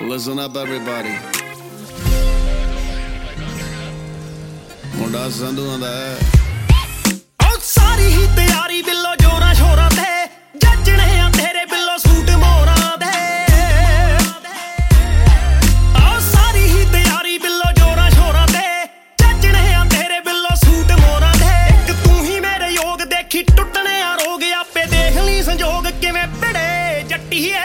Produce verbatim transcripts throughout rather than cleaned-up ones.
Listen up, everybody. ਮੁੰਡਾ ਸੰਧੂ ਆਂਦਾ ਉਹ ਸਾਰੀ ਹੀ ਤਿਆਰੀ ਬਿੱਲੋ ਜੋਰਾਂ ਸ਼ੋਰਾਂ ਤੇ ਜੱਜਣੇ ਆ ਤੇਰੇ ਬਿੱਲੋ ਸੂਟ ਮੋਰਾਂ ਦੇ ਉਹ ਸਾਰੀ ਹੀ ਤਿਆਰੀ ਬਿੱਲੋ ਜੋਰਾਂ ਸ਼ੋਰਾਂ ਤੇ ਜੱਜਣੇ ਆ ਤੇਰੇ ਬਿੱਲੋ ਸੂਟ ਮੋਰਾਂ ਦੇ ਇੱਕ ਤੂੰ ਹੀ ਮੇਰੇ ਯੋਗ ਦੇਖੀ ਟੁੱਟਣੇ ਆ ਰੋਗ ਆਪੇ ਦੇਖ ਲਈ ਸੰਜੋਗ ਕਿਵੇਂ ਭਿੜੇ ਜੱਟੀਏ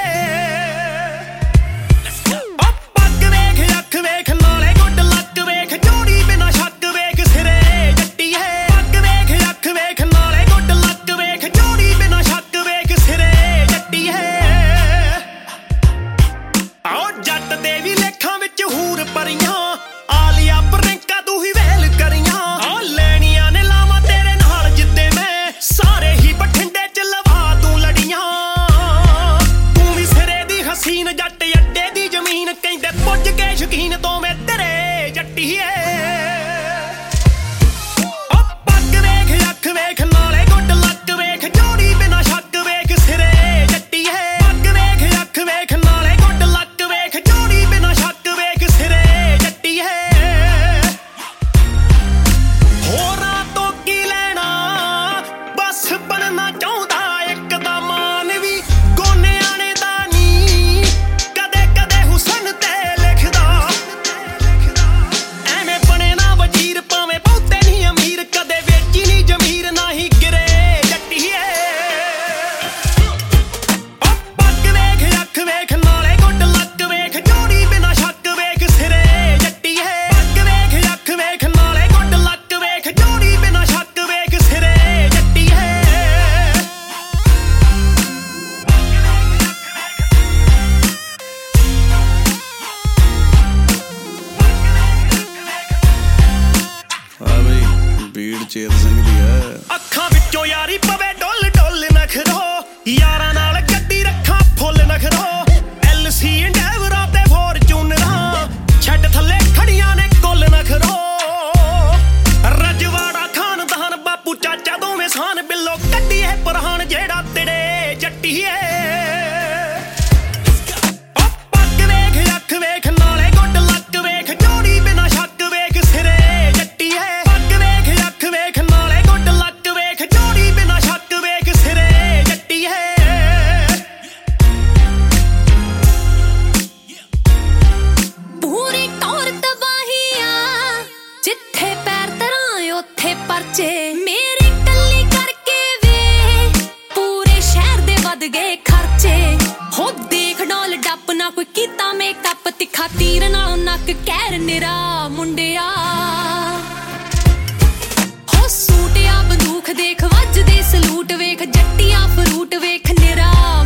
ਸ਼ਕੀਨ ਤੋਂ ਮੈਂ ਤੇਰੇ ਜੱਟੀਏ ਉਹ ਪੱਗ ਵੇਖ ਅੱਖ ਵੇਖ ਨਾਲੇ ਗੁੱਡ ਲੱਕ ਵੇਖ ਜੋੜੀ ਬਿਨਾ ਸ਼ੱਕ ਵੇਖ ਸਿਰੇ ਜੱਟੀਏ ਪੱਗ ਵੇਖ ਅੱਖ ਵੇਖ ਨਾਲੇ ਗੁੱਡ ਲੱਕ ਵੇਖ ਜੋੜੀ ਬਿਨਾ ਸ਼ੱਕ ਵੇਖ ਸਿਰੇ ਜੱਟੀਏ ਹੋਰਾਂ ਤੋਂ ਕੀ ਲੈਣਾ ਬਸ ਬਣਨਾ ਚਾਹੁੰਦਾ ਇੱਕ ਦਾ ਮਾਨ ਵੀ ਗੋਨਿਆਂ ਨੇ ਦਾ ਨੀ ਕਦੇ ਕਦੇ ਹੁਸਨ ਤੇ ਚੇਤ ਸਿੰਘ ਦੀ ਹੈ ਅੱਖਾਂ ਵਿੱਚੋਂ ਯਾਰੀ ਪਵੇ ਡੁੱਲ ਡੁੱਲ ਨਖਰੋ ਯਾਰਾਂ ਨਾਲ ਗੱਡੀ ਰੱਖਾਂ ਫੁੱਲ ਨਖਰੋ ਐਲ ਸੀ ਇੰਡੈਵਰਾਂ ਤੇ ਫੋਰਚੂਨਰਾਂ ਛੱਡ ਥੱਲੇ ਖੜੀਆਂ ਨੇ ਕੁੱਲ ਨਖਰੋ ਰਜਵਾੜਾ ਖਾਨਦਾਨ ਬਾਪੂ ਚਾਚਾ ਦੋਵੇਂ ਸਾਨ ਬਿੱਲੋ ਕੱਢੀਏ ਪੁਰਾਣ ਜਿਹੜਾ ਤੇੜੇ ਜੱਟੀਏ ਉਹ ਪੱਗ ਵੇਖ ਅੱਖ ਵੇਖ ਨਾਲੇ ਗੁੱਡ ਲੱਕ ਵੇਖ ਜੋੜੀ ਬਿਨਾ ਸ਼ੱਕ ਵੇਖ ਸਿਰੇ ਜੱਟੀਏ ਪੱਗ ਵੇਖ ਅੱਖ ਵੇਖ ਨਾਲੇ ਗੁੱਡ ਲੱਕ ਵੇਖ ਜੋੜੀ ਬਿਨਾ ਸ਼ੱਕ ਵੇਖ ਸਿਰੇ ਜੱਟੀਏ ਪੂਰੀ ਟੌਰ ਤਬਾਹੀਆਂ ਜਿੱਥੇ ਪੈਰ ਧਰਾਂ ਉੱਥੇ ਪਰਚੇ ਮੇਰੀ ਕੱਲੀ ਕਰਕੇ ਵੇ ਪੂਰੇ ਸ਼ਹਿਰ ਦੇ ਵੱਧ ਗਏ ਖਰਚੇ ਹੋ ਦੇਖ ਡੋਲ ਡੱਪ ਨਾ ਕੋਈ ਕੀਤਾ ਮੇਕਅਪ ਤਿੱਖਾ ਤੀਰ ਨਾਲੋਂ ਨੱਕ ਕਹਿਰ ਨਿਰਾ ਮੁੰਡਿਆ ਹੋ ਸੂਟ ਆ ਬੰਦੂਕ ਦੇਖ ਵੱਜਦੇ ਸਲੂਟ ਵੇਖ ਜੱਟੀਆਂ ਫਰੂਟ ਵੇਖ ਨਿਰਾ